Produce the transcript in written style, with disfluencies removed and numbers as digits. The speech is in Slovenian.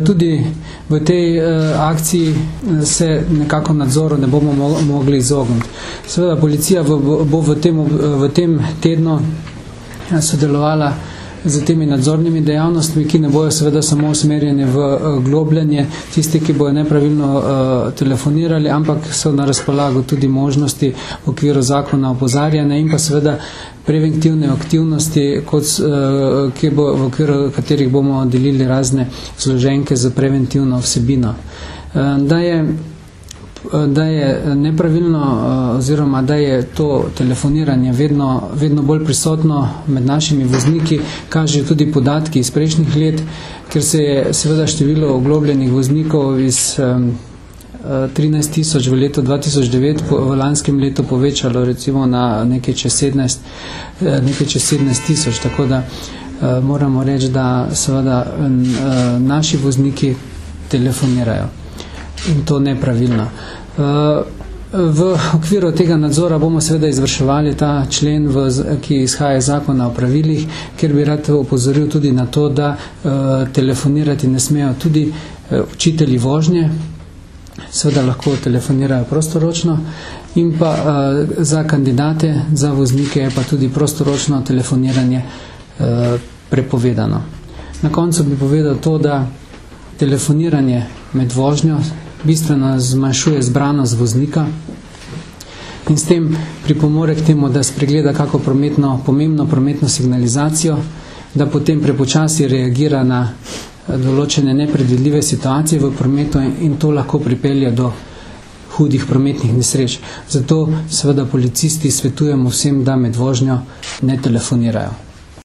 tudi v tej akciji se nekako nadzoru ne bomo mogli izogniti. Seveda policija bo v tem tednu sodelovala z temi nadzornimi dejavnostmi, ki ne bojo seveda samo usmerjene v globljenje tisti, ki bojo nepravilno telefonirali, ampak so na razpolago tudi možnosti v okviru zakona opozarjanja in pa seveda preventivne aktivnosti, v okviru katerih bomo delili razne zloženke za preventivno vsebino. Da je nepravilno oziroma da je to telefoniranje vedno bolj prisotno med našimi vozniki, kažejo tudi podatki iz prejšnjih let, ker se je seveda število oglobljenih voznikov iz 13 tisoč v letu 2009 v lanskem letu povečalo recimo na nekaj čez 17 tisoč, tako da moramo reči, da seveda naši vozniki telefonirajo in to nepravilno. V okviru tega nadzora bomo seveda izvrševali ta člen, ki izhaja iz zakona o pravilih, kjer bi rad opozoril tudi na to, da telefonirati ne smejo tudi učitelji vožnje, seveda lahko telefonirajo prostoročno, in pa za kandidate, za voznike je pa tudi prostoročno telefoniranje prepovedano. Na koncu bi povedal to, da telefoniranje med vožnjo bistveno zmanjšuje zbranost voznika in s tem pripomore k temu, da spregleda kako pomembno prometno signalizacijo, da potem prepočasi reagira na določene nepredvidljive situacije v prometu in to lahko pripelje do hudih prometnih nesreč. Zato seveda policisti svetujemo vsem, da med vožnjo ne telefonirajo.